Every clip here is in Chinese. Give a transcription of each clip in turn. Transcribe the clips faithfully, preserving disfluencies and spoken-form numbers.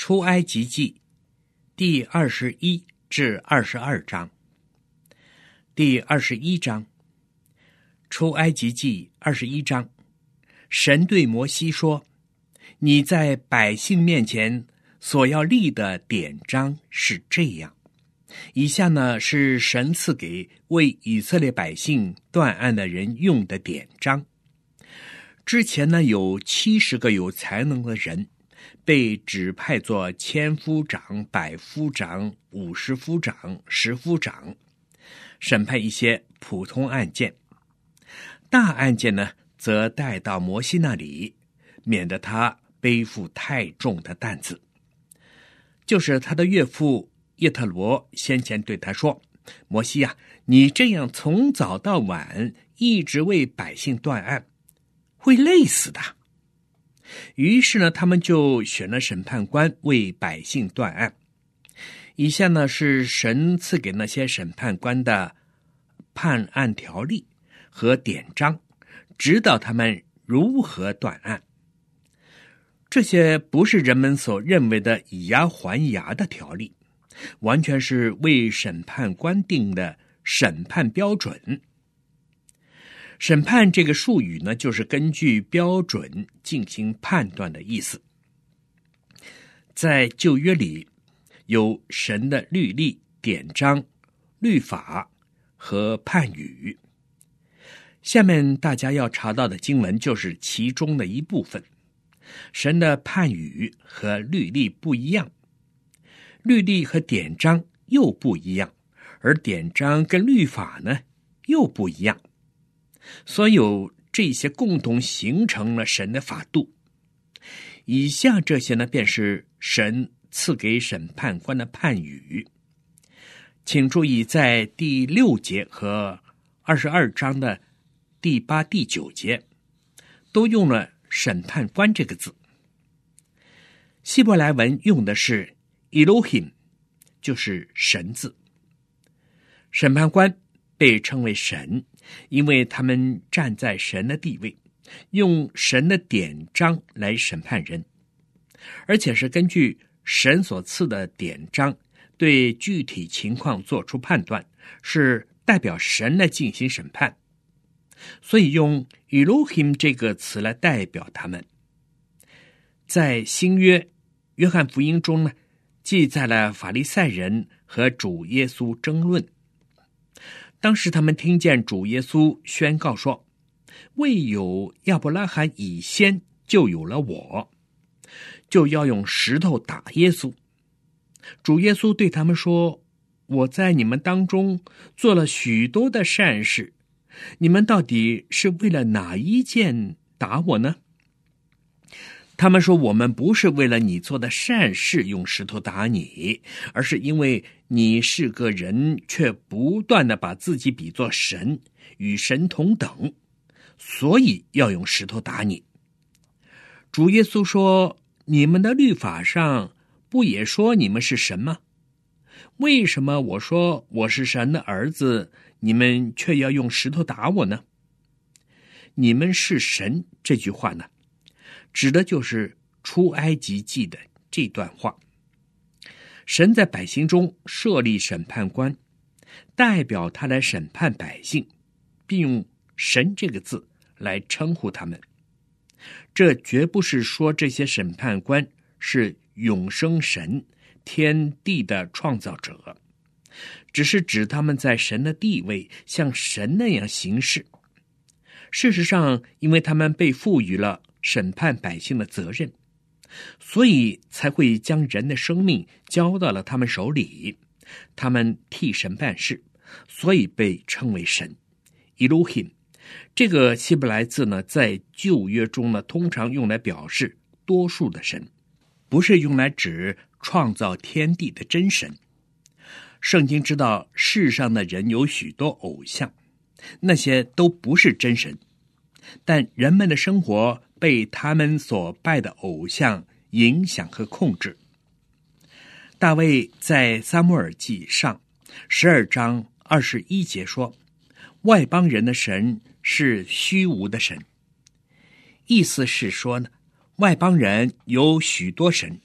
出埃及记第二十一至二十二章。第二十一章，出埃及记二十一章，神对摩西说：你在百姓面前所要立的典章是这样。以下呢是神赐给为以色列百姓断案的人用的典章。之前呢有七十个有才能的人被指派做千夫长、百夫长、五十夫长、十夫长，审判一些普通案件。大案件呢则带到摩西那里，免得他背负太重的担子。就是他的岳父叶特罗先前对他说：摩西啊，你这样从早到晚一直为百姓断案，会累死的。于是呢，他们就选了审判官为百姓断案。以下呢是神赐给那些审判官的判案条例和典章，指导他们如何断案。这些不是人们所认为的以牙还牙的条例，完全是为审判官定的审判标准。审判这个术语呢，就是根据标准进行判断的意思。在旧约里有神的律例、典章、律法和判语。下面大家要查到的经文就是其中的一部分。神的判语和律例不一样，律例和典章又不一样，而典章跟律法呢又不一样。所有这些共同形成了神的法度。以下这些呢便是神赐给审判官的判语。请注意，在第六节和二十二章的第八、第九节都用了审判官这个字。希伯来文用的是 Elohim， 就是神字。审判官被称为神，因为他们站在神的地位，用神的典章来审判人，而且是根据神所赐的典章对具体情况做出判断，是代表神来进行审判，所以用 Elohim 这个词来代表他们。在新约约翰福音中呢，记载了法利赛人和主耶稣争论。当时他们听见主耶稣宣告说：未有亚伯拉罕以先，就有了我，就要用石头打耶稣。主耶稣对他们说：我在你们当中做了许多的善事，你们到底是为了哪一件打我呢？他们说：我们不是为了你做的善事用石头打你，而是因为你是个人，却不断地把自己比作神，与神同等，所以要用石头打你。主耶稣说：你们的律法上不也说你们是神吗？为什么我说我是神的儿子，你们却要用石头打我呢？你们是神这句话呢，指的就是出埃及记的这段话。神在百姓中设立审判官，代表他来审判百姓，并用神这个字来称呼他们。这绝不是说这些审判官是永生神、天地的创造者，只是指他们在神的地位像神那样行事。事实上，因为他们被赋予了审判百姓的责任，所以才会将人的生命交到了他们手里，他们替神办事，所以被称为神 Elohim。 这个希伯来字呢，在旧约中呢，通常用来表示多数的神，不是用来指创造天地的真神。圣经知道世上的人有许多偶像，那些都不是真神，但人们的生活被他们所拜的偶像影响和控制。大卫在撒母耳记上十二章二十一节说：外邦人的神是虚无的神。意思是说呢，外邦人有许多神，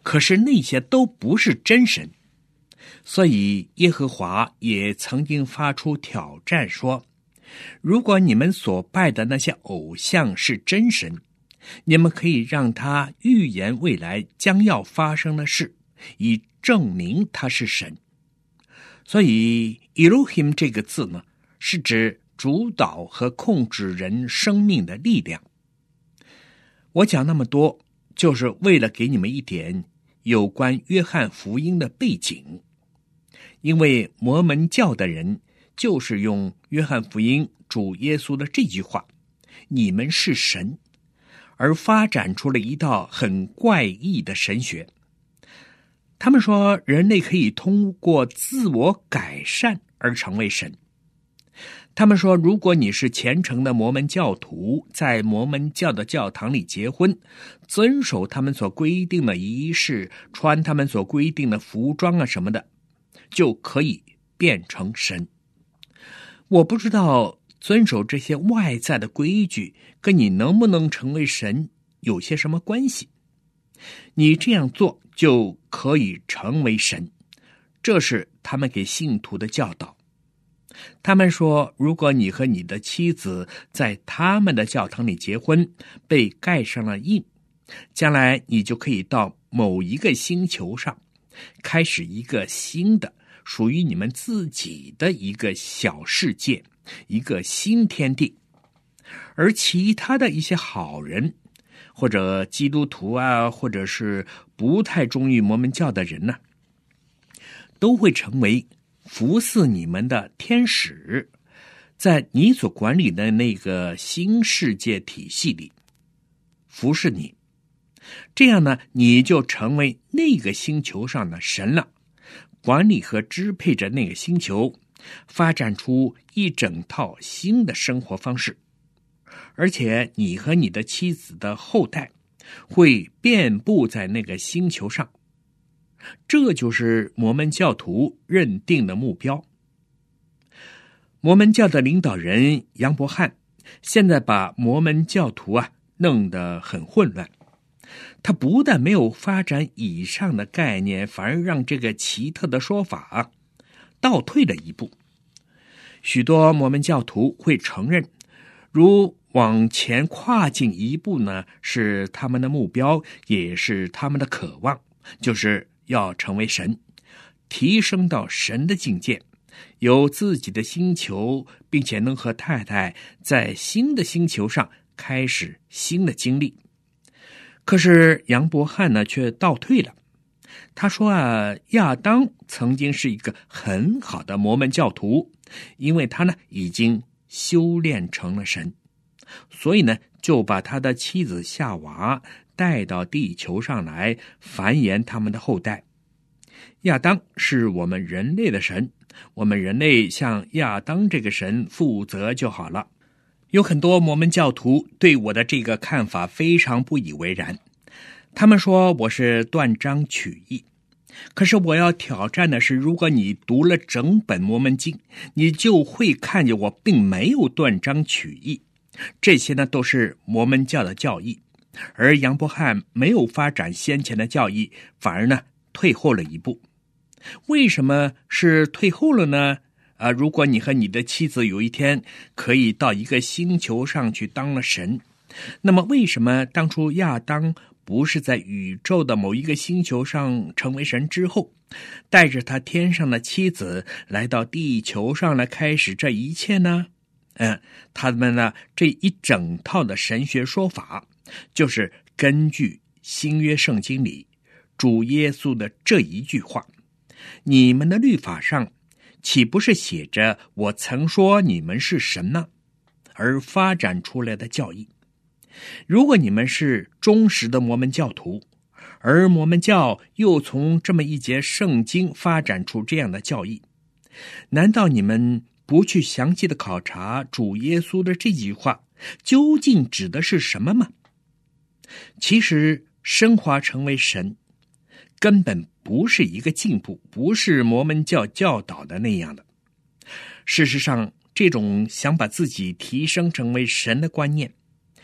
可是那些都不是真神。所以耶和华也曾经发出挑战说，如果你们所拜的那些偶像是真神，你们可以让他预言未来将要发生的事，以证明他是神。所以 Elohim 这个字呢，是指主导和控制人生命的力量。我讲那么多，就是为了给你们一点有关约翰福音的背景。因为摩门教的人就是用约翰福音主耶稣的这句话，你们是神，而发展出了一道很怪异的神学。他们说人类可以通过自我改善而成为神。他们说，如果你是虔诚的摩门教徒，在摩门教的教堂里结婚，遵守他们所规定的仪式，穿他们所规定的服装啊什么的，就可以变成神。我不知道遵守这些外在的规矩跟你能不能成为神有些什么关系。你这样做就可以成为神，这是他们给信徒的教导。他们说，如果你和你的妻子在他们的教堂里结婚，被盖上了印，将来你就可以到某一个星球上，开始一个新的属于你们自己的一个小世界，一个新天地。而其他的一些好人，或者基督徒啊，或者是不太忠于摩门教的人呢，都会成为服侍你们的天使，在你所管理的那个新世界体系里服侍你。这样呢，你就成为那个星球上的神了，管理和支配着那个星球，发展出一整套新的生活方式。而且你和你的妻子的后代会遍布在那个星球上，这就是摩门教徒认定的目标。摩门教的领导人杨伯翰现在把摩门教徒啊弄得很混乱。他不但没有发展以上的概念，反而让这个奇特的说法倒退了一步。许多摩门教徒会承认，如往前跨进一步呢，是他们的目标，也是他们的渴望，就是要成为神，提升到神的境界，有自己的星球，并且能和太太在新的星球上开始新的经历。可是杨伯翰呢，却倒退了。他说啊，亚当曾经是一个很好的摩门教徒，因为他呢已经修炼成了神，所以呢就把他的妻子夏娃带到地球上来繁衍他们的后代。亚当是我们人类的神，我们人类向亚当这个神负责就好了。有很多摩门教徒对我的这个看法非常不以为然，他们说我是断章取义。可是我要挑战的是，如果你读了整本摩门经，你就会看见我并没有断章取义。这些呢都是摩门教的教义，而杨伯翰没有发展先前的教义，反而呢退后了一步。为什么是退后了呢？啊，如果你和你的妻子有一天可以到一个星球上去当了神，那么为什么当初亚当不是在宇宙的某一个星球上成为神之后，带着他天上的妻子来到地球上来开始这一切呢？嗯，他们呢这一整套的神学说法，就是根据新约圣经里主耶稣的这一句话：你们的律法上岂不是写着我曾说你们是神呢？而发展出来的教义。如果你们是忠实的摩门教徒，而摩门教又从这么一节圣经发展出这样的教义，难道你们不去详细的考察主耶稣的这句话究竟指的是什么吗？其实升华成为神根本不是一个进步，不是摩门教教导的那样的。事实上，这种想把自己提升成为神的观念，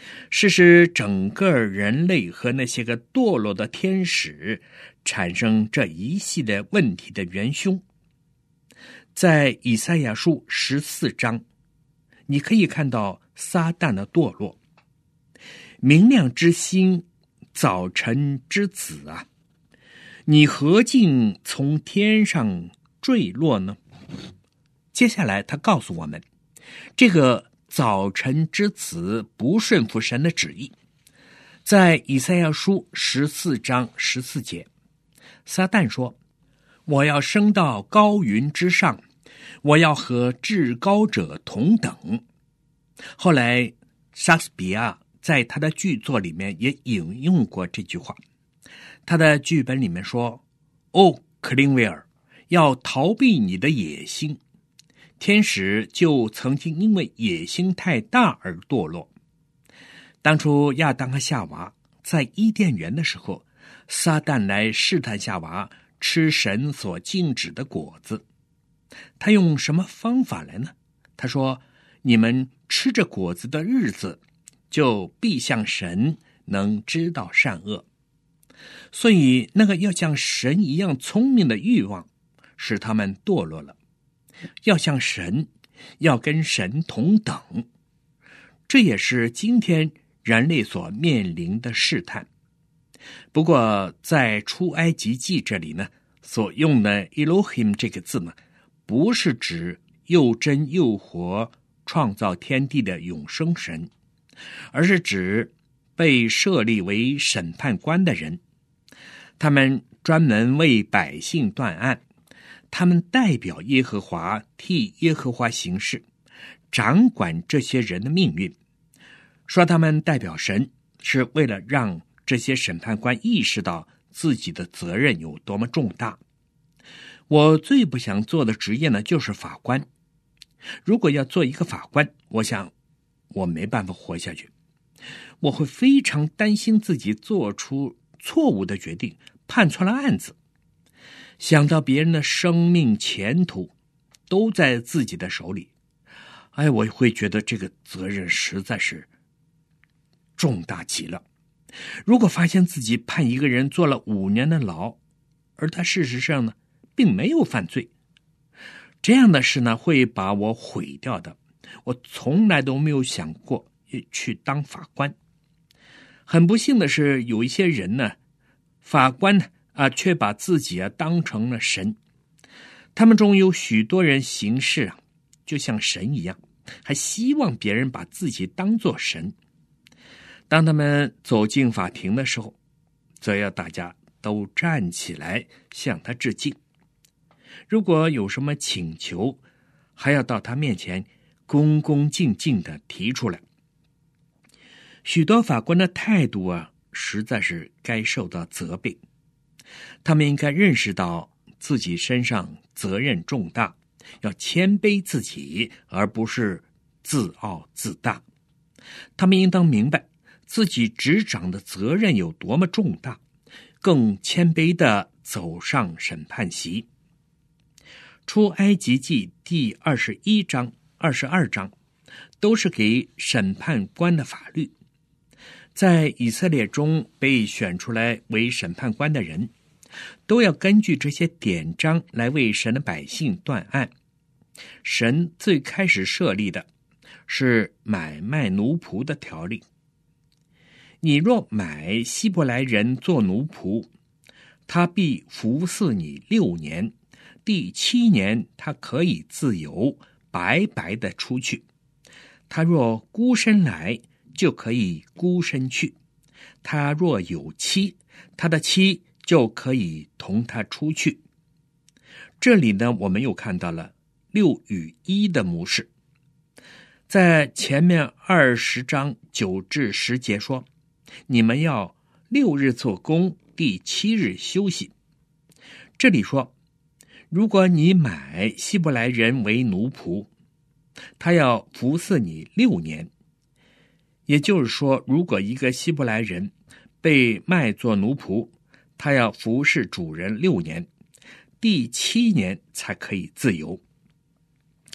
是使整个人类和那些个堕落的天使产生这一系列问题的元凶。在以赛亚书十四章，你可以看到撒旦的堕落。明亮之星，早晨之子啊，你何竟从天上坠落呢？接下来他告诉我们，这个早晨之子不顺服神的旨意。在以赛亚书十四章十四节，撒旦说，我要升到高云之上，我要和至高者同等。后来莎士比亚在他的剧作里面也引用过这句话。他的剧本里面说，哦，克林威尔，要逃避你的野心。天使就曾经因为野心太大而堕落。当初亚当和夏娃在伊甸园的时候，撒旦来试探夏娃吃神所禁止的果子。他用什么方法来呢？他说，你们吃着果子的日子，就必像神，能知道善恶。所以那个要像神一样聪明的欲望，使他们堕落了。要像神，要跟神同等，这也是今天人类所面临的试探。不过在出埃及记这里呢，所用的 Elohim 这个字呢，不是指又真又活创造天地的永生神，而是指被设立为审判官的人。他们专门为百姓断案，他们代表耶和华，替耶和华行事，掌管这些人的命运。说他们代表神，是为了让这些审判官意识到自己的责任有多么重大。我最不想做的职业呢，就是法官。如果要做一个法官，我想我没办法活下去。我会非常担心自己做出错误的决定，判错了案子。想到别人的生命前途都在自己的手里，哎，我会觉得这个责任实在是重大极了。如果发现自己判一个人坐了五年的牢，而他事实上呢并没有犯罪，这样的事呢会把我毁掉的。我从来都没有想过去当法官。很不幸的是，有一些人呢，法官呢啊，却把自己啊当成了神。他们中有许多人行事啊，就像神一样，还希望别人把自己当作神。当他们走进法庭的时候，则要大家都站起来向他致敬。如果有什么请求，还要到他面前恭恭敬敬地提出来。许多法官的态度啊，实在是该受到责备。他们应该认识到自己身上责任重大，要谦卑自己，而不是自傲自大。他们应当明白自己执掌的责任有多么重大，更谦卑地走上审判席。出埃及记第二十一章、二十二章都是给审判官的法律。在以色列中被选出来为审判官的人，都要根据这些典章来为神的百姓断案。神最开始设立的是买卖奴仆的条例。你若买希伯来人做奴仆，他必服侍你六年，第七年他可以自由白白的出去。他若孤身来，就可以孤身去。他若有妻，他的妻就可以同他出去。这里呢，我们又看到了六与一的模式。在前面二十章九至十节说，你们要六日做工，第七日休息。这里说，如果你买希伯来人为奴仆，他要服侍你六年。也就是说，如果一个希伯来人被卖作奴仆，他要服侍主人六年，第七年才可以自由。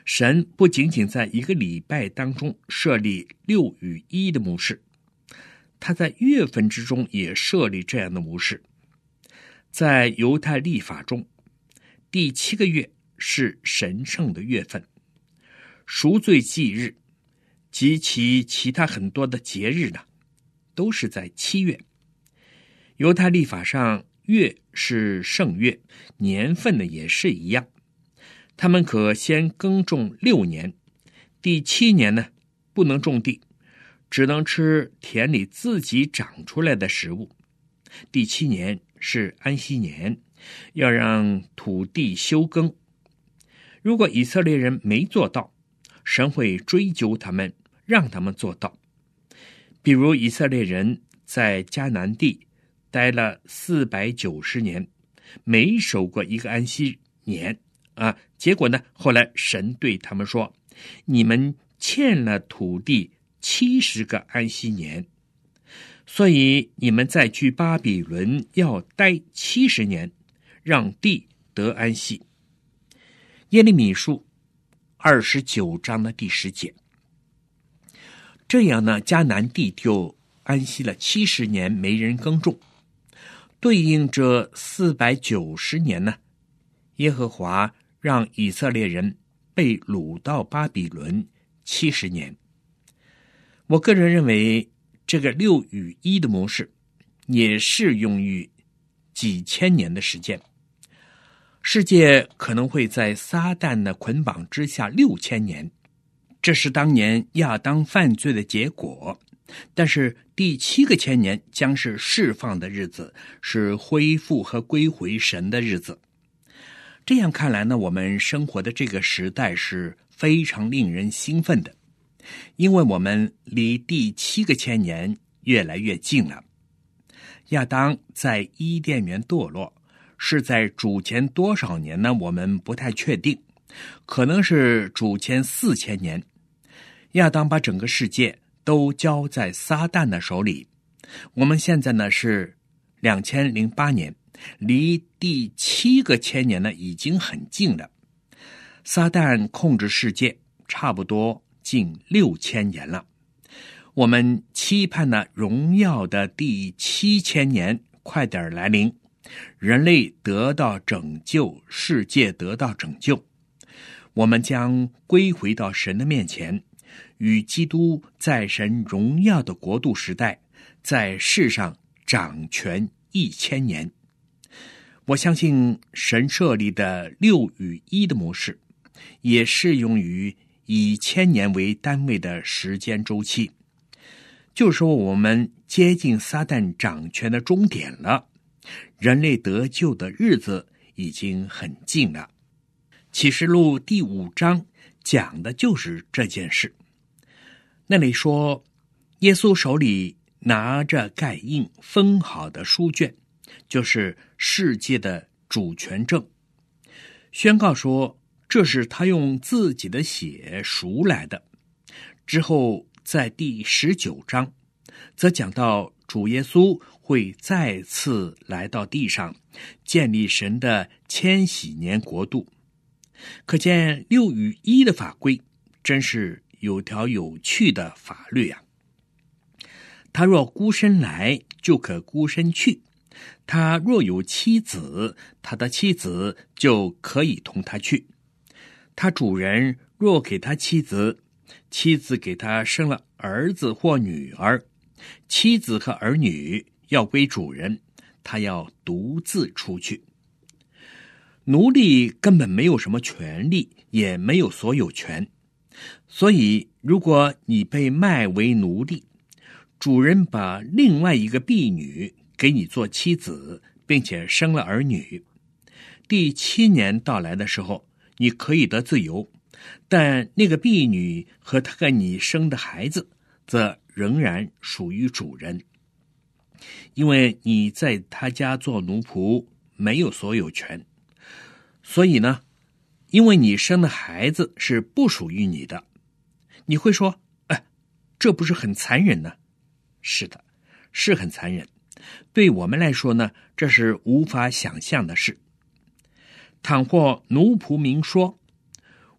神不仅仅在一个礼拜当中设立六与一的模式，他在月份之中也设立这样的模式。在犹太历法中，第七个月是神圣的月份，赎罪祭日及其其他很多的节日呢，都是在七月。犹太历法上，月是圣月，年份呢也是一样。他们可先耕种六年，第七年呢不能种地，只能吃田里自己长出来的食物。第七年是安息年，要让土地休耕。如果以色列人没做到，神会追究他们，让他们做到。比如以色列人在迦南地待了四百九十年，没守过一个安息年啊，结果呢，后来神对他们说，你们欠了土地七十个安息年，所以你们再去巴比伦要待七十年，让地得安息。耶利米书二十九章的第十节。这样呢，迦南地就安息了七十年，没人耕种。对应这四百九十年呢，耶和华让以色列人被掳到巴比伦七十年。我个人认为，这个六与一的模式也适用于几千年的时间。世界可能会在撒旦的捆绑之下六千年，这是当年亚当犯罪的结果。但是第七个千年将是释放的日子，是恢复和归回神的日子。这样看来呢，我们生活的这个时代是非常令人兴奋的，因为我们离第七个千年越来越近了。亚当在伊甸园堕落，是在主前多少年呢？我们不太确定，可能是主前四千年。亚当把整个世界都交在撒旦的手里。我们现在呢是两千零八年，离第七个千年呢已经很近了。撒旦控制世界差不多近六千年了。我们期盼呢荣耀的第七千年快点来临，人类得到拯救，世界得到拯救，我们将归回到神的面前，与基督在神荣耀的国度时代，在世上掌权一千年。我相信神设立的六与一的模式，也适用于以千年为单位的时间周期。就是说，我们接近撒旦掌权的终点了，人类得救的日子已经很近了。启示录第五章讲的就是这件事。那里说，耶稣手里拿着盖印封好的书卷，就是世界的主权证，宣告说这是他用自己的血赎来的。之后在第十九章则讲到主耶稣会再次来到地上，建立神的千禧年国度。可见六与一的法规真是有条有趣的法律啊！他若孤身来，就可孤身去；他若有妻子，他的妻子就可以同他去。他主人若给他妻子，妻子给他生了儿子或女儿，妻子和儿女要归主人，他要独自出去。奴隶根本没有什么权利，也没有所有权。所以如果你被卖为奴隶，主人把另外一个婢女给你做妻子，并且生了儿女，第七年到来的时候，你可以得自由，但那个婢女和他给你生的孩子则仍然属于主人，因为你在他家做奴仆没有所有权。所以呢，因为你生的孩子是不属于你的，你会说，哎，这不是很残忍呢？是的，是很残忍。对我们来说呢，这是无法想象的事。倘或奴仆明说，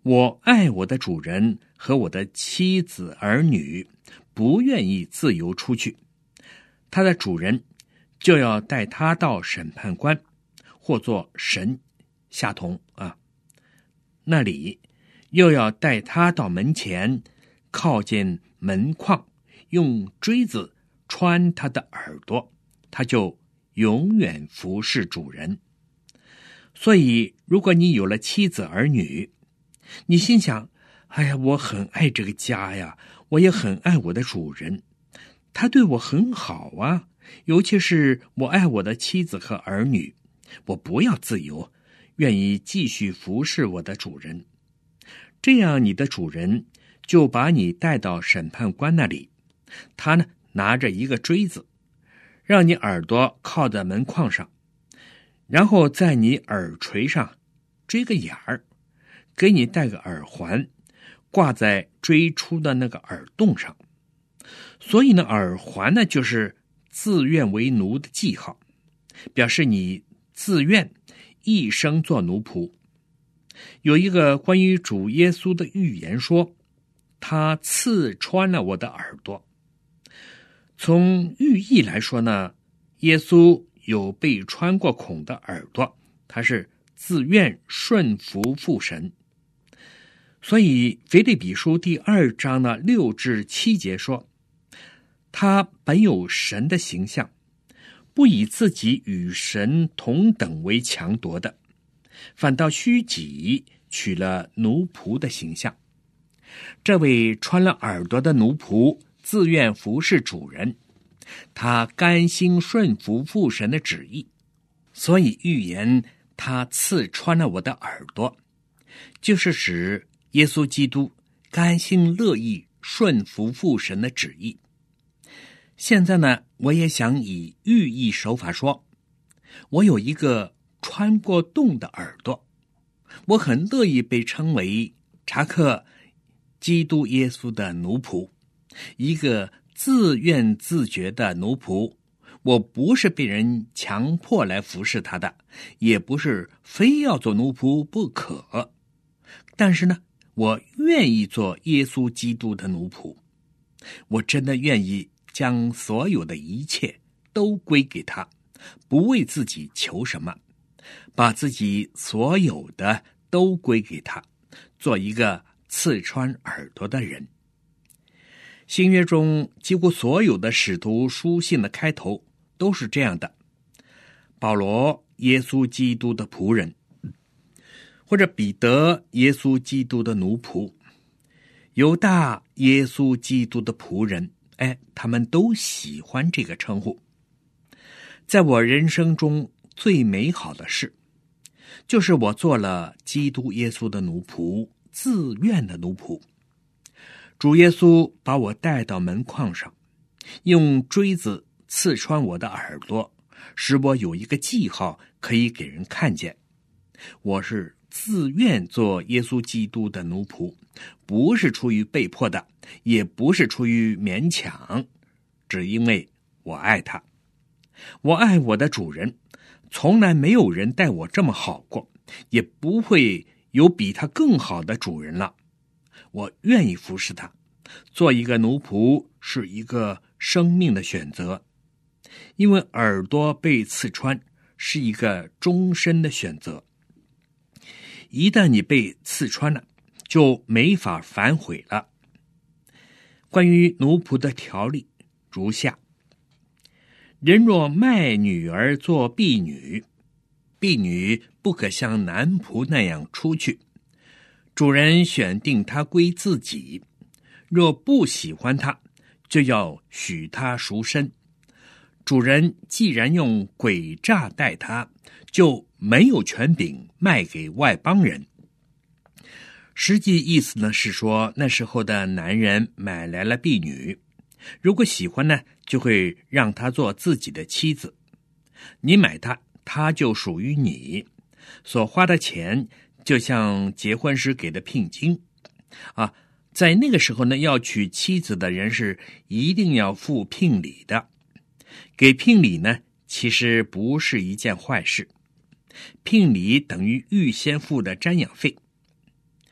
我爱我的主人和我的妻子儿女，不愿意自由出去，他的主人就要带他到审判官或做神下同啊，那里又要带他到门前，靠近门框，用锥子穿他的耳朵，他就永远服侍主人。所以如果你有了妻子儿女，你心想，哎呀，我很爱这个家呀，我也很爱我的主人，他对我很好啊，尤其是我爱我的妻子和儿女，我不要自由，愿意继续服侍我的主人。这样你的主人就把你带到审判官那里，他呢拿着一个锥子，让你耳朵靠在门框上，然后在你耳垂上锥个眼儿，给你戴个耳环，挂在锥出的那个耳洞上。所以呢，耳环呢就是自愿为奴的记号，表示你自愿一生做奴仆。有一个关于主耶稣的预言说，他刺穿了我的耳朵。从寓意来说呢，耶稣有被穿过孔的耳朵，他是自愿顺服父神。所以腓立比书第二章呢六至七节说，他本有神的形象，不以自己与神同等为强夺的，反倒虚己，取了奴仆的形象。这位穿了耳朵的奴仆自愿服侍主人，他甘心顺服父神的旨意，所以预言他刺穿了我的耳朵，就是指耶稣基督甘心乐意顺服父神的旨意。现在呢，我也想以寓意手法说，我有一个穿过洞的耳朵，我很乐意被称为查克基督耶稣的奴仆，一个自愿自觉的奴仆。我不是被人强迫来服侍他的，也不是非要做奴仆不可，但是呢，我愿意做耶稣基督的奴仆。我真的愿意将所有的一切都归给他，不为自己求什么，把自己所有的都归给他，做一个刺穿耳朵的人。新约中几乎所有的使徒书信的开头都是这样的：保罗，耶稣基督的仆人，或者彼得，耶稣基督的奴仆，犹大，耶稣基督的仆人。哎，他们都喜欢这个称呼。在我人生中最美好的事，就是我做了基督耶稣的奴仆，自愿的奴仆。主耶稣把我带到门框上，用锥子刺穿我的耳朵，使我有一个记号可以给人看见。我是自愿做耶稣基督的奴仆，不是出于被迫的，也不是出于勉强，只因为我爱他。我爱我的主人，从来没有人待我这么好过，也不会有比他更好的主人了。我愿意服侍他，做一个奴仆是一个生命的选择，因为耳朵被刺穿是一个终身的选择。一旦你被刺穿了，就没法反悔了。关于奴仆的条例如下：人若卖女儿做婢女，婢女不可像男仆那样出去，主人选定她归自己，若不喜欢她，就要许她赎身。主人既然用诡诈待她，就没有权柄卖给外邦人。实际意思呢是说，那时候的男人买来了婢女，如果喜欢呢，就会让她做自己的妻子。你买她，她就属于你，所花的钱就像结婚时给的聘金啊。在那个时候呢，要娶妻子的人是一定要付聘礼的。给聘礼呢，其实不是一件坏事。聘礼等于预先付的瞻仰费。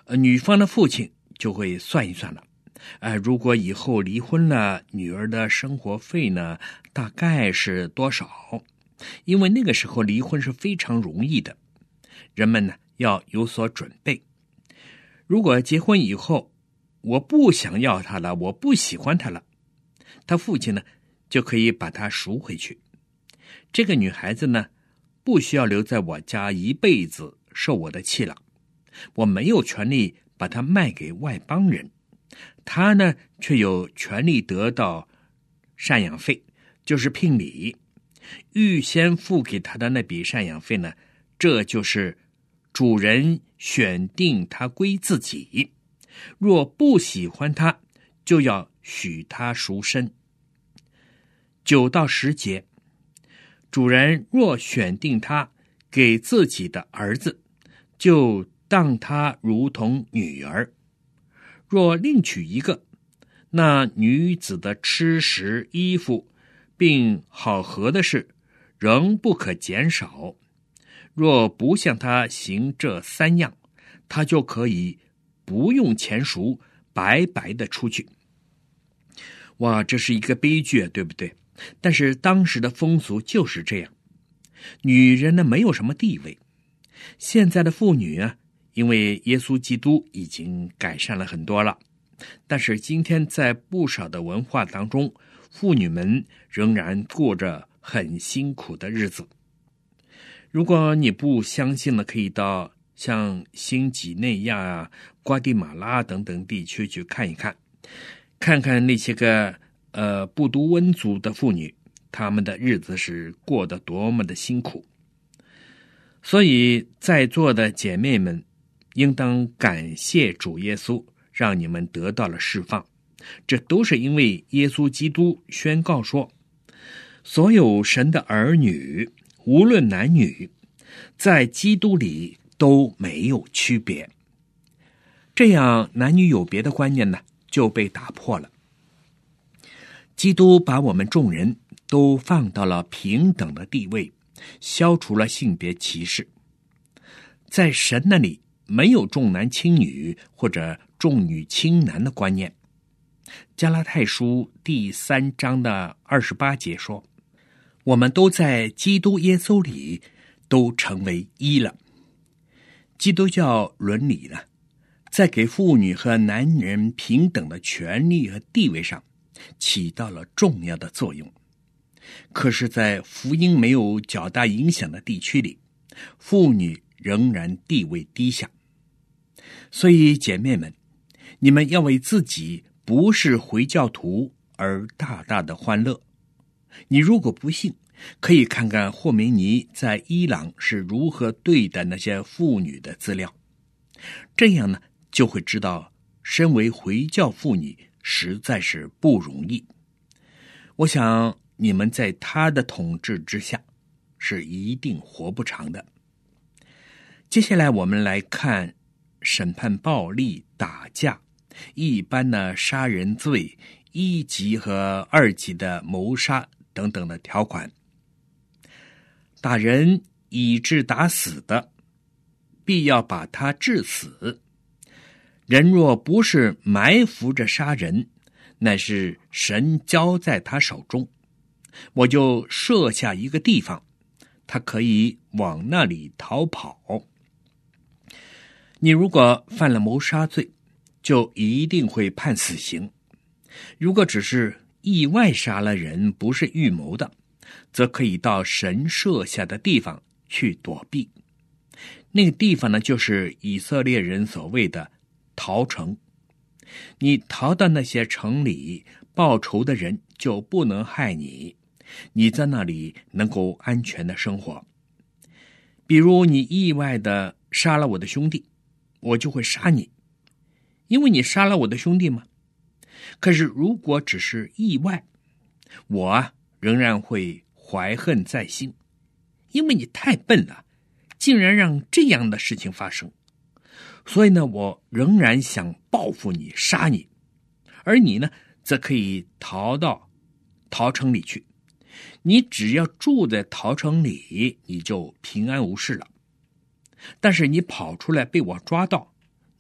呃，女方的父亲就会算一算了。呃，如果以后离婚了，女儿的生活费呢，大概是多少？因为那个时候离婚是非常容易的，人们呢要有所准备。如果结婚以后，我不想要她了，我不喜欢她了，她父亲呢就可以把她赎回去。这个女孩子呢，不需要留在我家一辈子受我的气了，我没有权利把她卖给外邦人。他呢，却有权利得到赡养费，就是聘礼。预先付给他的那笔赡养费呢，这就是主人选定他归自己。若不喜欢他，就要许他赎身。九到十节，主人若选定他给自己的儿子，就当他如同女儿。若另娶一个，那女子的吃食、衣服，并好合的事，仍不可减少。若不向他行这三样，他就可以不用钱赎，白白的出去。哇，这是一个悲剧，对不对？但是当时的风俗就是这样，女人呢没有什么地位。现在的妇女啊，因为耶稣基督已经改善了很多了，但是今天在不少的文化当中，妇女们仍然过着很辛苦的日子。如果你不相信了，可以到像新几内亚啊、瓜地马拉等等地区去看一看，看看那些个呃布都温族的妇女，她们的日子是过得多么的辛苦。所以在座的姐妹们，应当感谢主耶稣，让你们得到了释放。这都是因为耶稣基督宣告说，所有神的儿女，无论男女，在基督里都没有区别。这样男女有别的观念呢，就被打破了。基督把我们众人都放到了平等的地位，消除了性别歧视。在神那里没有重男轻女或者重女轻男的观念。加拉太书第三章的二十八节说，我们都在基督耶稣里都成为一了。基督教伦理呢，在给妇女和男人平等的权利和地位上起到了重要的作用。可是在福音没有较大影响的地区里，妇女仍然地位低下。所以姐妹们，你们要为自己不是回教徒而大大的欢乐。你如果不信，可以看看霍梅尼在伊朗是如何对待那些妇女的资料，这样呢，就会知道身为回教妇女实在是不容易。我想你们在他的统治之下是一定活不长的。接下来我们来看审判暴力、打架、一般的杀人罪、一级和二级的谋杀等等的条款。打人以致打死的，必要把他致死。人若不是埋伏着杀人，乃是神交在他手中，我就设下一个地方，他可以往那里逃跑。你如果犯了谋杀罪，就一定会判死刑。如果只是意外杀了人，不是预谋的，则可以到神设下的地方去躲避。那个地方呢，就是以色列人所谓的逃城。你逃到那些城里，报仇的人就不能害你，你在那里能够安全的生活。比如你意外的杀了我的兄弟，我就会杀你，因为你杀了我的兄弟嘛。可是如果只是意外，我啊仍然会怀恨在心，因为你太笨了，竟然让这样的事情发生。所以呢，我仍然想报复你，杀你，而你呢，则可以逃到逃城里去。你只要住在逃城里，你就平安无事了。但是你跑出来被我抓到，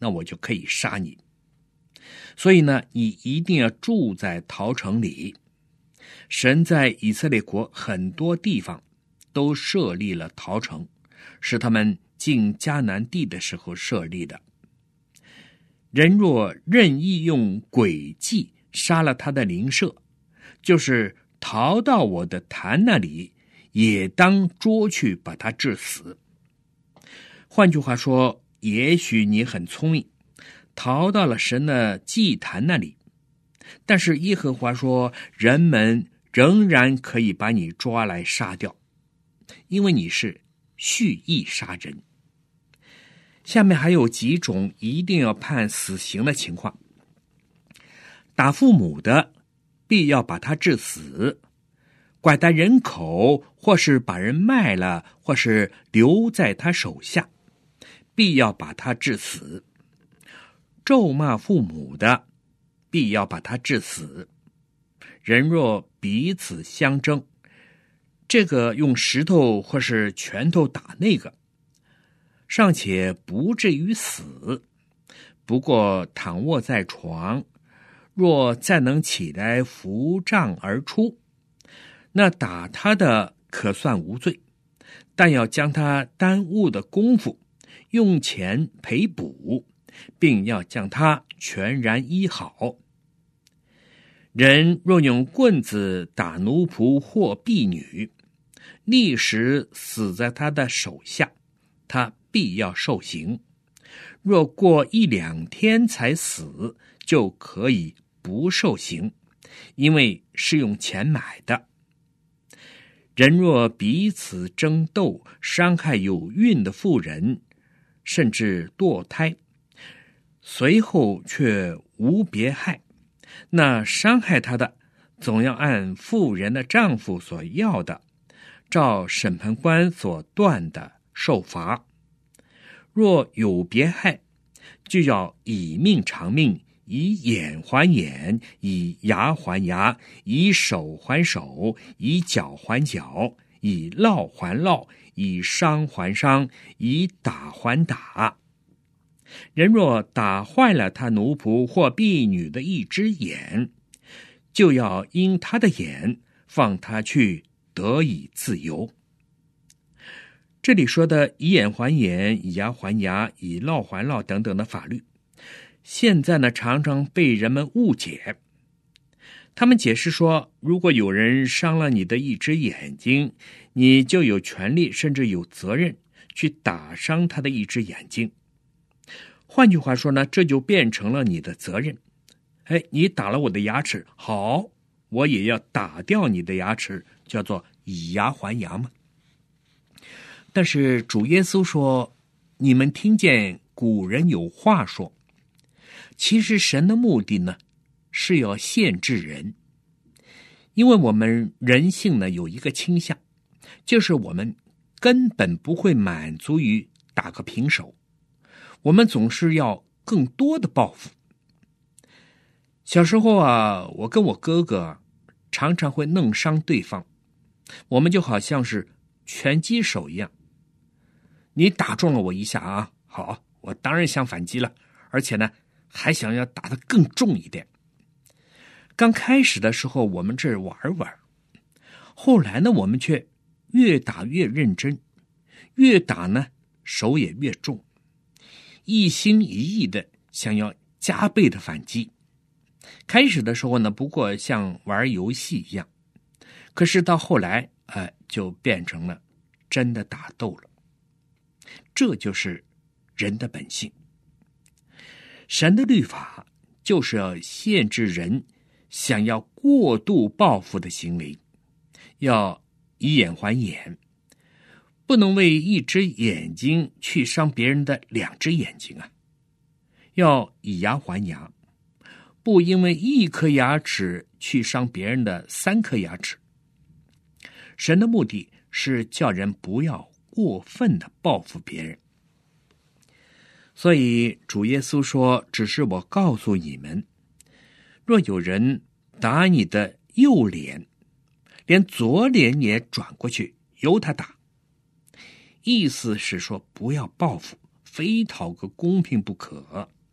那我就可以杀你。所以呢，你一定要住在逃城里。神在以色列国很多地方都设立了逃城，是他们进迦南地的时候设立的。人若任意用诡计杀了他的邻舍，就是逃到我的坛那里，也当捉去把他治死。换句话说，也许你很聪明，逃到了神的祭坛那里，但是耶和华说，人们仍然可以把你抓来杀掉，因为你是蓄意杀人。下面还有几种一定要判死刑的情况：打父母的，必要把他治死；拐带人口，或是把人卖了，或是留在他手下，必要把他治死；咒骂父母的，必要把他治死。人若彼此相争，这个用石头或是拳头打那个，尚且不至于死，不过躺卧在床，若再能起来扶杖而出，那打他的可算无罪，但要将他耽误的功夫用钱赔补，并要将他全然医好。人若用棍子打奴仆或婢女，立时死在他的手下，他必要受刑。若过一两天才死，就可以不受刑，因为是用钱买的。人若彼此争斗，伤害有孕的妇人，甚至堕胎，随后却无别害，那伤害他的总要按妇人的丈夫所要的，照审判官所断的受罚。若有别害，就要以命偿命，以眼还眼，以牙还牙，以手还手，以脚还脚，以烙还烙，以伤还伤，以打还打。人若打坏了他奴仆或婢女的一只眼，就要因他的眼放他去，得以自由。这里说的以眼还眼，以牙还牙，以烙还烙等等的法律，现在呢常常被人们误解。他们解释说，如果有人伤了你的一只眼睛，你就有权利甚至有责任去打伤他的一只眼睛。换句话说呢，这就变成了你的责任。哎，你打了我的牙齿，好，我也要打掉你的牙齿，叫做以牙还牙嘛。但是主耶稣说，你们听见古人有话说，其实神的目的呢，是要限制人。因为我们人性呢有一个倾向，就是我们根本不会满足于打个平手，我们总是要更多的报复。小时候啊，我跟我哥哥常常会弄伤对方，我们就好像是拳击手一样，你打中了我一下啊，好，我当然想反击了，而且呢还想要打得更重一点。刚开始的时候我们这玩玩，后来呢我们却越打越认真，越打呢手也越重，一心一意的想要加倍的反击。开始的时候呢，不过像玩游戏一样，可是到后来呃，就变成了真的打斗了。这就是人的本性。神的律法就是要限制人想要过度报复的行为，要以眼还眼，不能为一只眼睛去伤别人的两只眼睛啊，要以牙还牙，不因为一颗牙齿去伤别人的三颗牙齿。神的目的是叫人不要过分的报复别人。所以主耶稣说，只是我告诉你们，若有人打你的右脸，连左脸也转过去由他打。意思是说，不要报复，非讨个公平不可。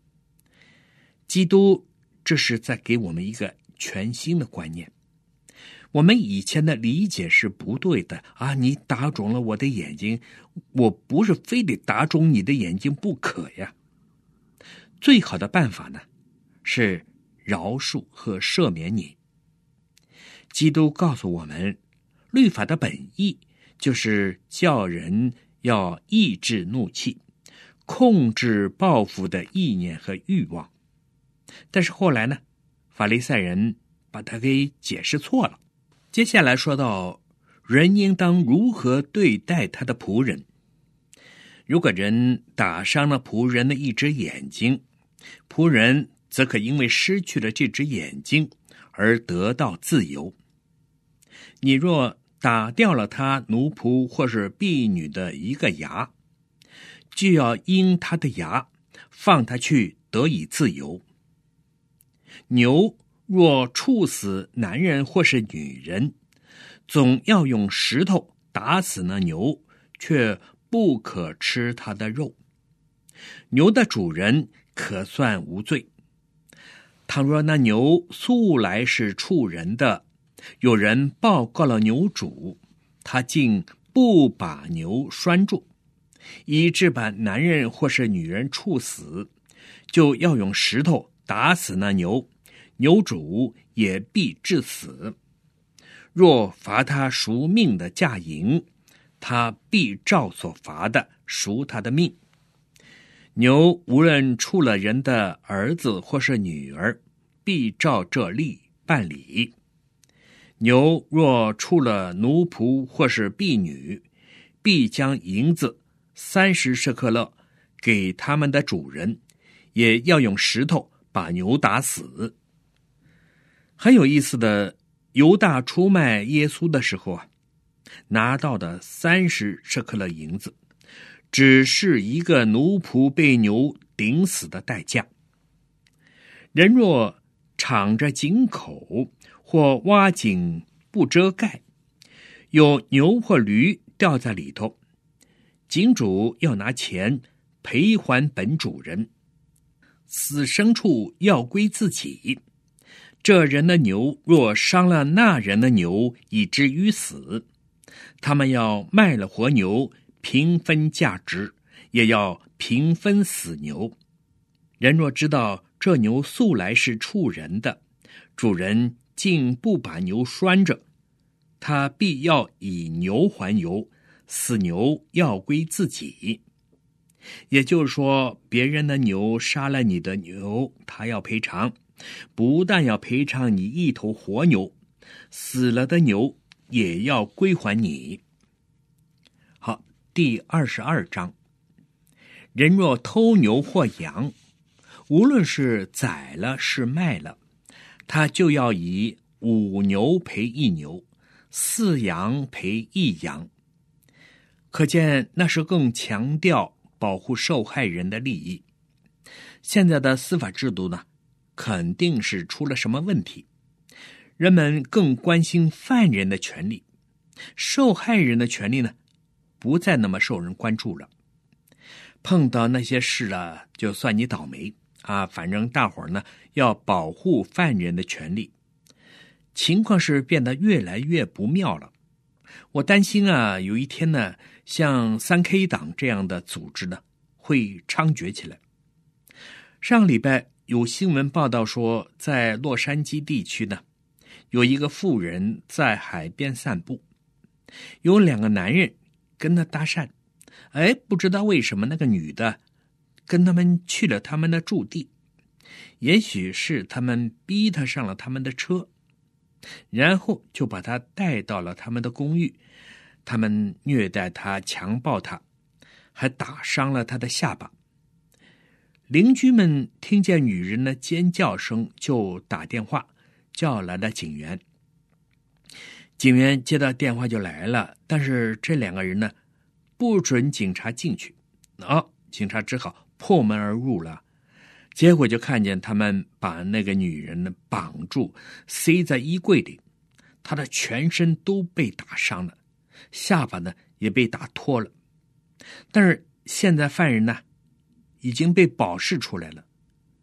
基督这是在给我们一个全新的观念。我们以前的理解是不对的啊！你打肿了我的眼睛，我不是非得打肿你的眼睛不可呀。最好的办法呢，是饶恕和赦免你。基督告诉我们，律法的本意就是叫人要抑制怒气，控制报复的意念和欲望。但是后来呢，法利赛人把它给解释错了。接下来说到人应当如何对待他的仆人。如果人打伤了仆人的一只眼睛，仆人则可因为失去了这只眼睛而得到自由。你若打掉了他奴仆或是婢女的一个牙，就要因他的牙放他去得以自由。牛若处死男人或是女人，总要用石头打死那牛，却不可吃它的肉。牛的主人可算无罪。倘若那牛素来是处人的，有人报告了牛主，他竟不把牛拴住，以致把男人或是女人处死，就要用石头打死那牛，牛主也必致死。若罚他赎命的价银，他必照所罚的赎他的命。牛无论处了人的儿子或是女儿，必照这例办理。牛若处了奴仆或是婢女，必将银子三十舍客勒给他们的主人，也要用石头把牛打死。很有意思的，犹大出卖耶稣的时候啊，拿到的三十舍客勒银子，只是一个奴仆被牛顶死的代价。人若敞着井口或挖井不遮盖，有牛或驴掉在里头，井主要拿钱赔还本主人，死牲畜要归自己。这人的牛若伤了那人的牛，以至于死，他们要卖了活牛，平分价值，也要平分死牛。人若知道这牛素来是处人的，主人竟不把牛拴着，他必要以牛还牛，死牛要归自己。也就是说，别人的牛杀了你的牛，他要赔偿，不但要赔偿你一头活牛，死了的牛也要归还你。好，第二十二章，人若偷牛或羊，无论是宰了是卖了，他就要以五牛赔一牛，四羊赔一羊。可见那是更强调保护受害人的利益。现在的司法制度呢，肯定是出了什么问题，人们更关心犯人的权利，受害人的权利呢，不再那么受人关注了。碰到那些事啊，就算你倒霉啊，反正大伙儿呢要保护犯人的权利。情况是变得越来越不妙了。我担心啊，有一天呢，像三 K 党这样的组织呢，会猖獗起来。上礼拜有新闻报道说，在洛杉矶地区呢，有一个妇人在海边散步，有两个男人跟他搭讪，哎，不知道为什么那个女的跟他们去了他们的驻地，也许是他们逼他上了他们的车，然后就把他带到了他们的公寓，他们虐待他，强暴他，还打伤了他的下巴。邻居们听见女人的尖叫声，就打电话叫来了警员。警员接到电话就来了，但是这两个人呢，不准警察进去。哦，警察只好破门而入了。结果就看见他们把那个女人呢绑住，塞在衣柜里，她的全身都被打伤了，下巴呢也被打脱了。但是现在犯人呢已经被保释出来了，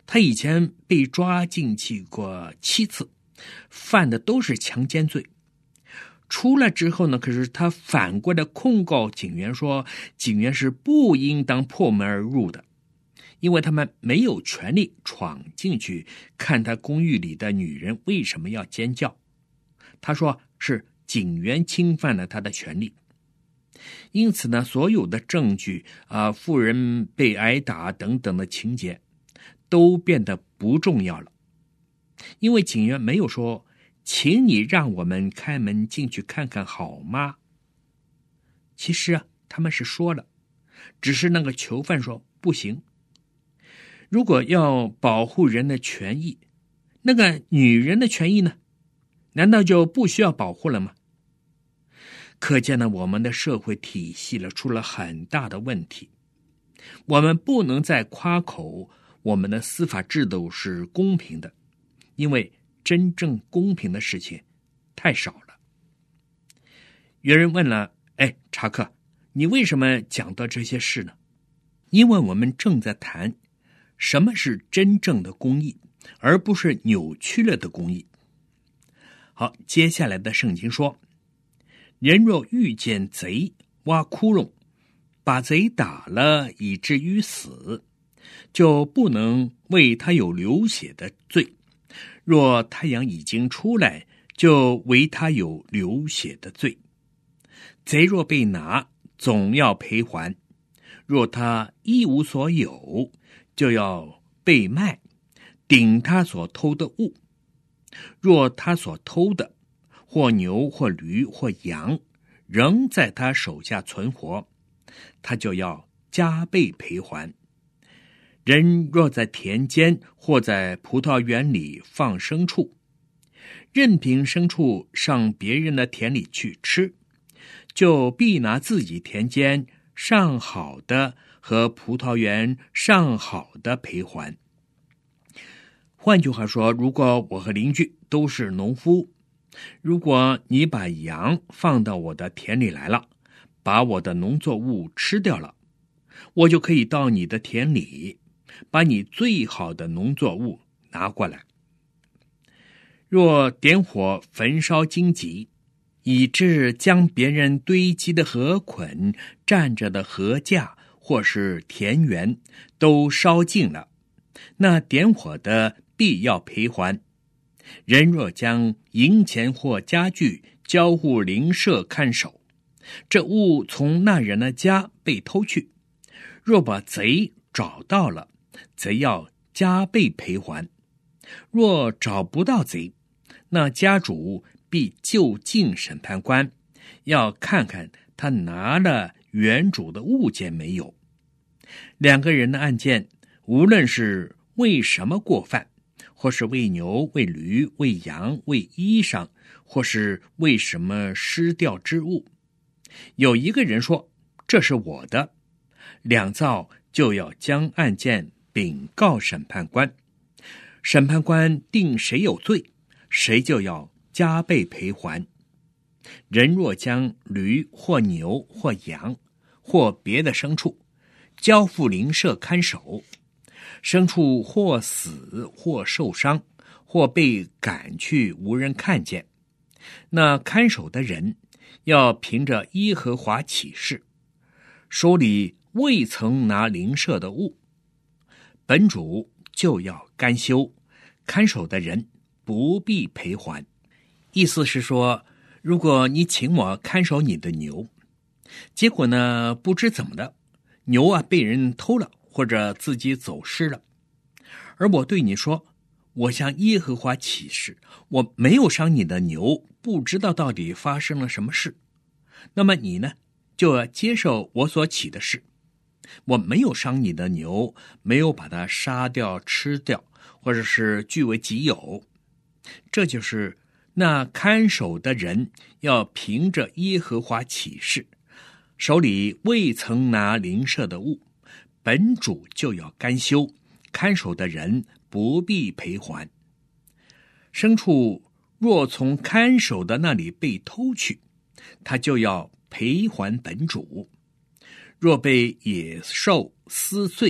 他以前被抓进去过七次，犯的都是强奸罪。出来之后呢，可是他反过来控告警员说，警员是不应当破门而入的，因为他们没有权利闯进去看他公寓里的女人为什么要尖叫。他说是警员侵犯了他的权利。因此呢，所有的证据啊，妇人被挨打等等的情节都变得不重要了，因为警员没有说，请你让我们开门进去看看好吗？其实啊，他们是说了，只是那个囚犯说不行。如果要保护人的权益，那个女人的权益呢，难道就不需要保护了吗？可见呢，我们的社会体系了出了很大的问题。我们不能再夸口我们的司法制度是公平的，因为真正公平的事情太少了。有人问了，哎，查克，你为什么讲到这些事呢？因为我们正在谈什么是真正的公义，而不是扭曲了的公义。好，接下来的圣经说，人若遇见贼挖窟窿，把贼打了以至于死，就不能为他有流血的罪；若太阳已经出来，就为他有流血的罪。贼若被拿，总要赔还；若他一无所有，就要被卖，顶他所偷的物。若他所偷的，或牛或驴或羊，仍在他手下存活，他就要加倍赔还。人若在田间或在葡萄园里放牲畜，任凭牲畜上别人的田里去吃，就必拿自己田间上好的和葡萄园上好的赔还。换句话说，如果我和邻居都是农夫，如果你把羊放到我的田里来了，把我的农作物吃掉了，我就可以到你的田里，把你最好的农作物拿过来。若点火焚烧荆棘，以致将别人堆积的禾捆、站着的禾架或是田园都烧尽了，那点火的必要赔还。人若将银钱或家具交付邻舍看守，这物从那人的家被偷去，若把贼找到了，贼要加倍赔还。若找不到贼，那家主必就近审判官，要看看他拿了原主的物件没有。两个人的案件，无论是为什么过犯，或是为牛、为驴、为羊、为衣裳，或是为什么失掉之物，有一个人说这是我的，两造就要将案件禀告审判官，审判官定谁有罪，谁就要加倍赔还。人若将驴或牛或羊或别的牲畜交付邻舍看守，牲畜或死或受伤，或被赶去无人看见，那看守的人要凭着耶和华起誓，手里未曾拿邻舍的物，本主就要甘休，看守的人不必赔还。意思是说，如果你请我看守你的牛，结果呢不知怎么的，牛啊被人偷了，或者自己走失了，而我对你说，我向耶和华起誓，我没有伤你的牛，不知道到底发生了什么事，那么你呢就要接受我所起的誓，我没有伤你的牛，没有把它杀掉吃掉，或者是据为己有。这就是那看守的人要凭着耶和华起誓，手里未曾拿邻舍的物，本主就要甘休，看守的人不必赔还。牲畜若从看守的那里被偷去，他就要赔还本主。若被野兽撕碎，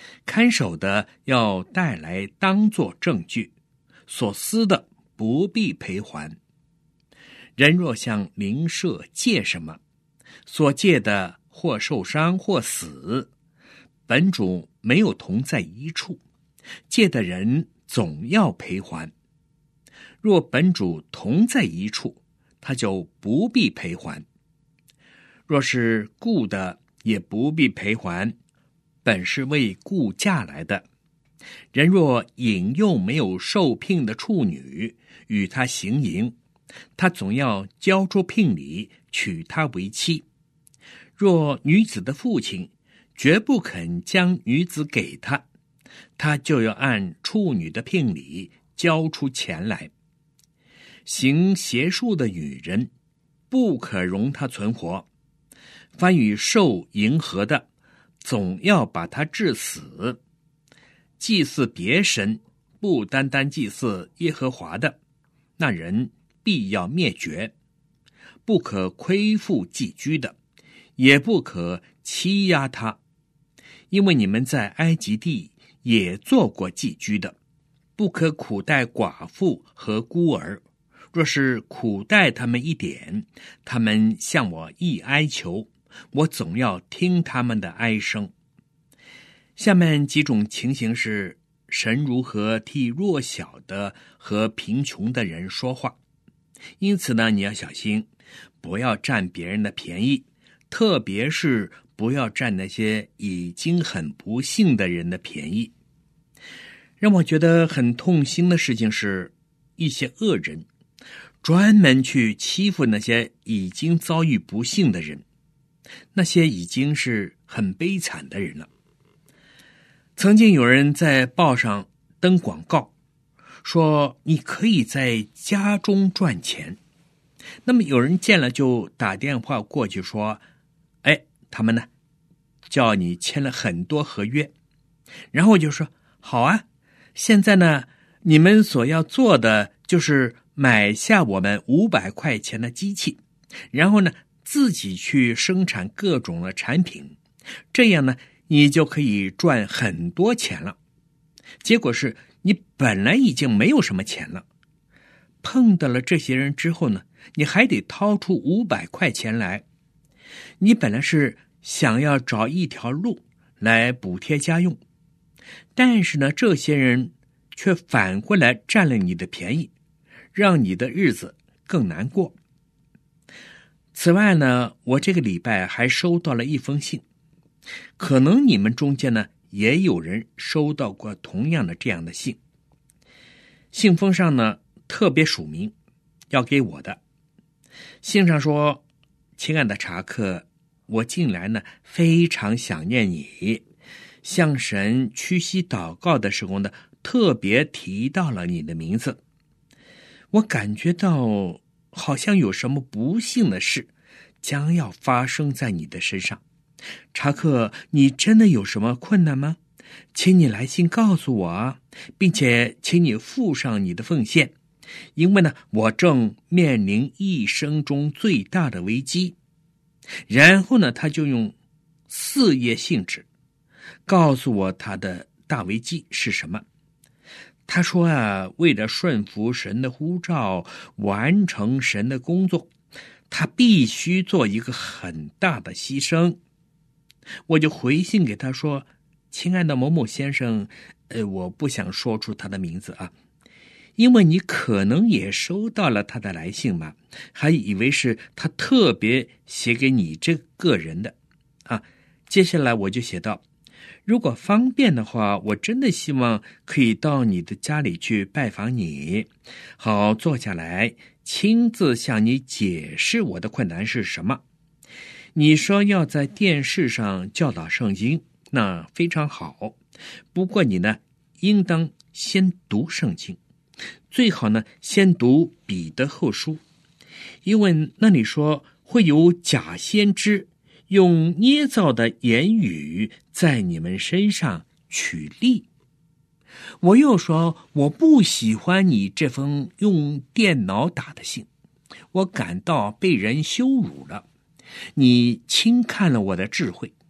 看守的要带来当作证据，所撕的不必赔还。人若向邻舍借什么，所借的或受伤或死，本主没有同在一处，借的人总要赔还。若本主同在一处，他就不必赔还。若是雇的，也不必赔还，本是为雇嫁来的。人若引诱没有受聘的处女与他行淫，他总要交出聘礼，娶她为妻。若女子的父亲绝不肯将女子给他，他就要按处女的聘礼交出钱来。行邪术的女人，不可容她存活。凡与兽迎合的，总要把他致死。祭祀别神，不单单祭祀耶和华的，那人必要灭绝。不可亏负寄居的，也不可欺压他，因为你们在埃及地也做过寄居的。不可苦待寡妇和孤儿，若是苦待他们一点，他们向我一哀求，我总要听他们的哀声。下面几种情形是神如何替弱小的和贫穷的人说话。因此呢，你要小心，不要占别人的便宜，特别是不要占那些已经很不幸的人的便宜。让我觉得很痛心的事情是，一些恶人专门去欺负那些已经遭遇不幸的人，那些已经是很悲惨的人了。曾经有人在报上登广告，说你可以在家中赚钱。那么有人见了就打电话过去说，哎，他们呢叫你签了很多合约，然后我就说好啊，现在呢你们所要做的就是买下我们五百块钱的机器，然后呢自己去生产各种的产品，这样呢你就可以赚很多钱了。结果是你本来已经没有什么钱了，碰到了这些人之后呢，你还得掏出五百块钱来。你本来是想要找一条路来补贴家用，但是呢这些人却反过来占了你的便宜，让你的日子更难过。此外呢，我这个礼拜还收到了一封信，可能你们中间呢也有人收到过同样的这样的信。信封上呢特别署名要给我的。信上说，亲爱的查克，我近来呢非常想念你，向神屈膝祷告的时候呢特别提到了你的名字。我感觉到好像有什么不幸的事将要发生在你的身上。查克，你真的有什么困难吗？请你来信告诉我啊，并且请你附上你的奉献，因为呢我正面临一生中最大的危机。然后呢他就用四页信纸告诉我他的大危机是什么。他说啊，为了顺服神的呼召，完成神的工作，他必须做一个很大的牺牲。我就回信给他说，亲爱的某某先生，呃，我不想说出他的名字啊，因为你可能也收到了他的来信嘛，还以为是他特别写给你这个人的啊。接下来我就写道，如果方便的话，我真的希望可以到你的家里去拜访你，好坐下来亲自向你解释我的困难是什么。你说要在电视上教导圣经，那非常好，不过你呢应当先读圣经，最好呢先读彼得后书，因为那里说会有假先知用捏造的言语在你们身上取利。我又说，我不喜欢你这封用电脑打的信，我感到被人羞辱了。你轻看了我的智慧，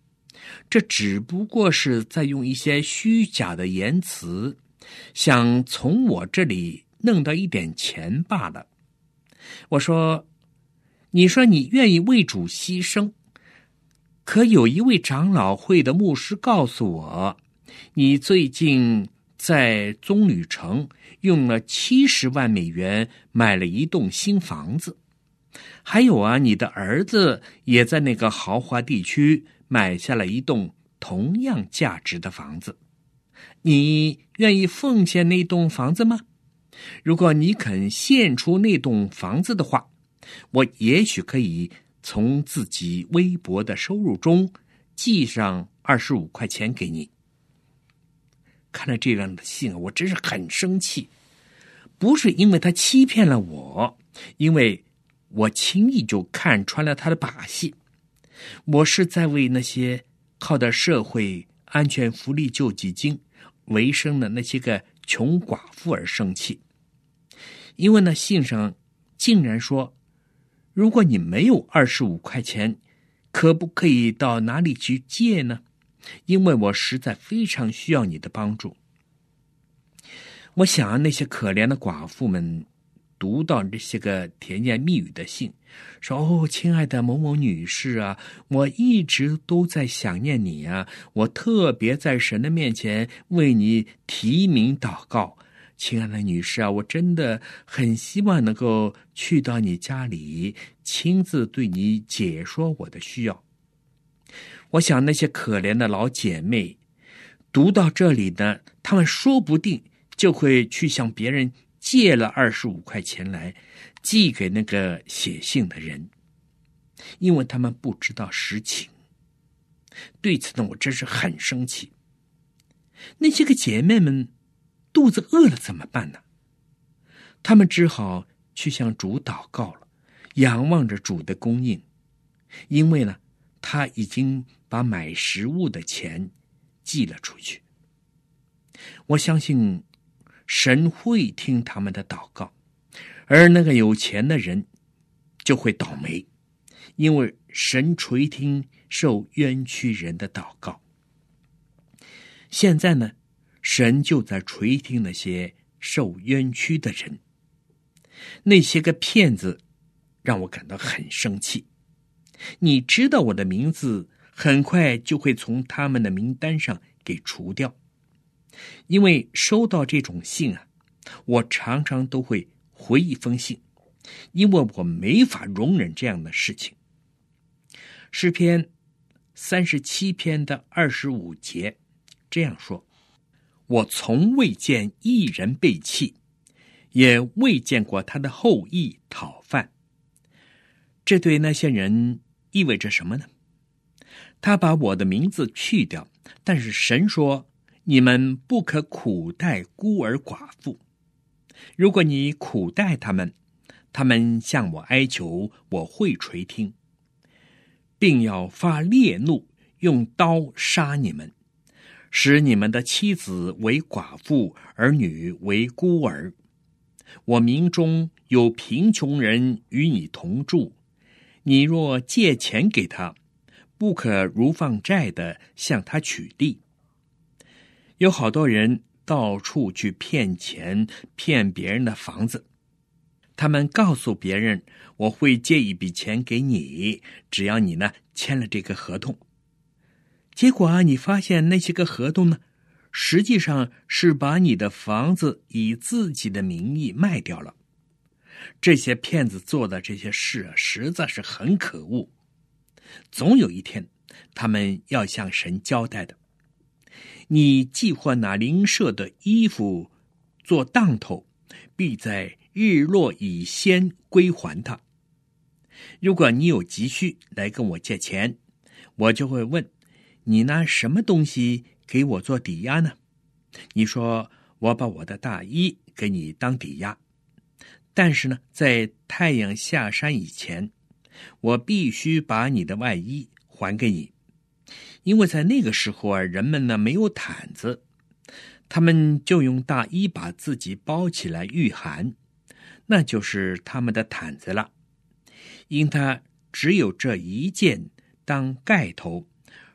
这只不过是在用一些虚假的言辞，想从我这里弄到一点钱罢了。我说，你说你愿意为主牺牲，可有一位长老会的牧师告诉我，你最近在棕榈城用了七十万美元买了一栋新房子，还有啊，你的儿子也在那个豪华地区买下了一栋同样价值的房子。你愿意奉献那栋房子吗？如果你肯献出那栋房子的话，我也许可以从自己微薄的收入中寄上二十五块钱给你。看了这样的信，我真是很生气，不是因为他欺骗了我，因为我轻易就看穿了他的把戏。我是在为那些靠着社会安全福利救济金为生的那些个穷寡妇而生气。因为那信上竟然说，如果你没有二十五块钱，可不可以到哪里去借呢？因为我实在非常需要你的帮助。我想啊，那些可怜的寡妇们读到这些个甜言蜜语的信，说：“哦，亲爱的某某女士啊，我一直都在想念你啊，我特别在神的面前为你提名祷告。亲爱的女士啊，我真的很希望能够去到你家里，亲自对你解说我的需要。”我想那些可怜的老姐妹读到这里呢，她们说不定就会去向别人借了二十五块钱来寄给那个写信的人，因为他们不知道实情。对此呢，我真是很生气。那些个姐妹们肚子饿了怎么办呢？她们只好去向主祷告了，仰望着主的供应，因为呢，他已经把买食物的钱寄了出去。我相信神会听他们的祷告，而那个有钱的人就会倒霉，因为神垂听受冤屈人的祷告。现在呢，神就在垂听那些受冤屈的人。那些个骗子让我感到很生气。你知道我的名字很快就会从他们的名单上给除掉，因为收到这种信啊，我常常都会回一封信，因为我没法容忍这样的事情。诗篇三十七篇的二十五节这样说：我从未见一人被弃，也未见过他的后裔讨饭。这对那些人意味着什么呢？他把我的名字去掉，但是神说，你们不可苦待孤儿寡妇。如果你苦待他们，他们向我哀求，我会垂听，并要发烈怒，用刀杀你们，使你们的妻子为寡妇，儿女为孤儿。我民中有贫穷人与你同住，你若借钱给他，不可如放债的向他取利。有好多人到处去骗钱，骗别人的房子。他们告诉别人，我会借一笔钱给你，只要你呢签了这个合同。结果啊，你发现那些个合同呢，实际上是把你的房子以自己的名义卖掉了。这些骗子做的这些事啊，实在是很可恶。总有一天，他们要向神交代的。你既或拿邻舍的衣服做当头，必在日落以先归还他。如果你有急需来跟我借钱，我就会问你拿什么东西给我做抵押呢？你说我把我的大衣给你当抵押，但是呢，在太阳下山以前，我必须把你的外衣还给你，因为在那个时候啊，人们呢没有毯子，他们就用大衣把自己包起来御寒，那就是他们的毯子了。因他只有这一件当盖头，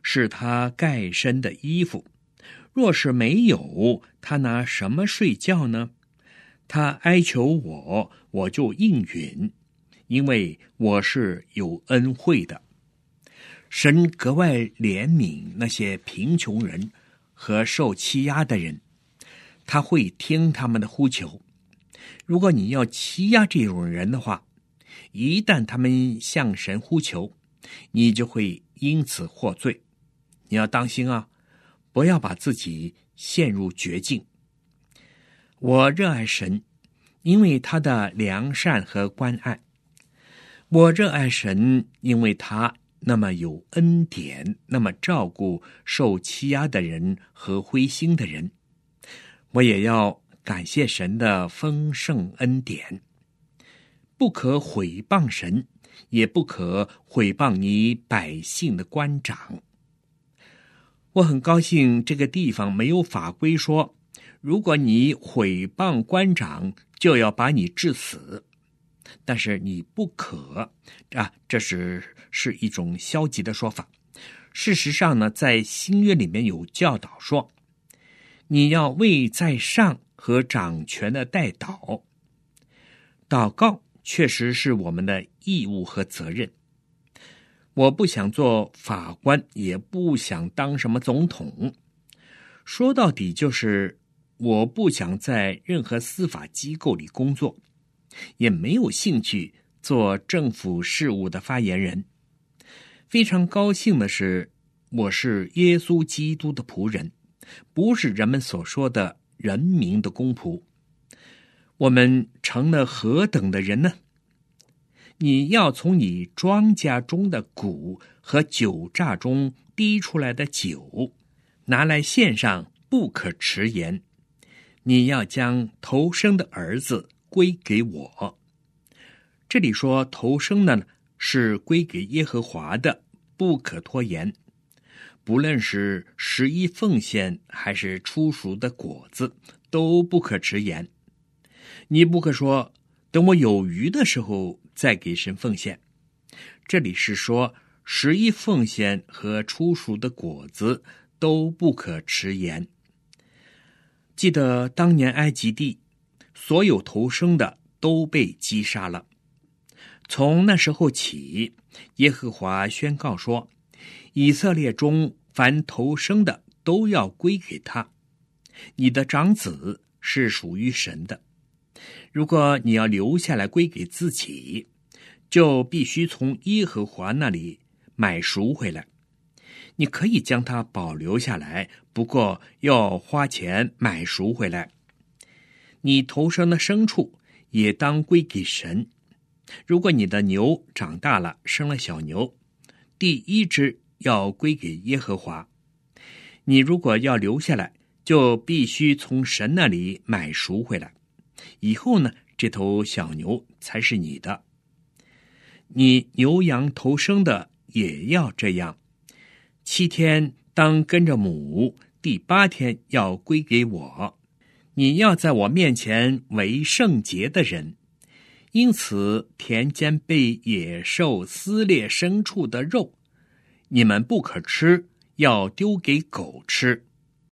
是他盖身的衣服。若是没有，他拿什么睡觉呢？他哀求我，我就应允，因为我是有恩惠的。神格外怜悯那些贫穷人和受欺压的人，他会听他们的呼求。如果你要欺压这种人的话，一旦他们向神呼求，你就会因此获罪。你要当心啊，不要把自己陷入绝境。我热爱神，因为他的良善和关爱。我热爱神，因为他那么有恩典，那么照顾受欺压的人和灰心的人。我也要感谢神的丰盛恩典。不可毁谤神，也不可毁谤你百姓的官长。我很高兴这个地方没有法规说，如果你毁谤官长，就要把你治死。但是你不可啊，这是是一种消极的说法。事实上呢，在新约里面有教导说，你要为在上和掌权的代祷。祷告确实是我们的义务和责任。我不想做法官，也不想当什么总统。说到底就是我不想在任何司法机构里工作，也没有兴趣做政府事务的发言人。非常高兴的是，我是耶稣基督的仆人，不是人们所说的人民的公仆。我们成了何等的人呢？你要从你庄稼中的谷和酒榨中滴出来的酒拿来献上，不可迟延。你要将头生的儿子归给我。这里说头生的是归给耶和华的，不可拖延。不论是十一奉献还是初熟的果子，都不可迟延。你不可说等我有余的时候再给神奉献。这里是说十一奉献和初熟的果子都不可迟延。记得当年埃及地所有头生的都被击杀了。从那时候起，耶和华宣告说，以色列中凡头生的都要归给他。你的长子是属于神的。如果你要留下来归给自己，就必须从耶和华那里买赎回来。你可以将它保留下来，不过要花钱买赎回来。你头生的牲畜也当归给神。如果你的牛长大了，生了小牛，第一只要归给耶和华。你如果要留下来，就必须从神那里买赎回来。以后呢，这头小牛才是你的。你牛羊头生的也要这样。七天当跟着母，第八天要归给我。你要在我面前为圣洁的人。因此田间被野兽撕裂牲畜的肉，你们不可吃，要丢给狗吃。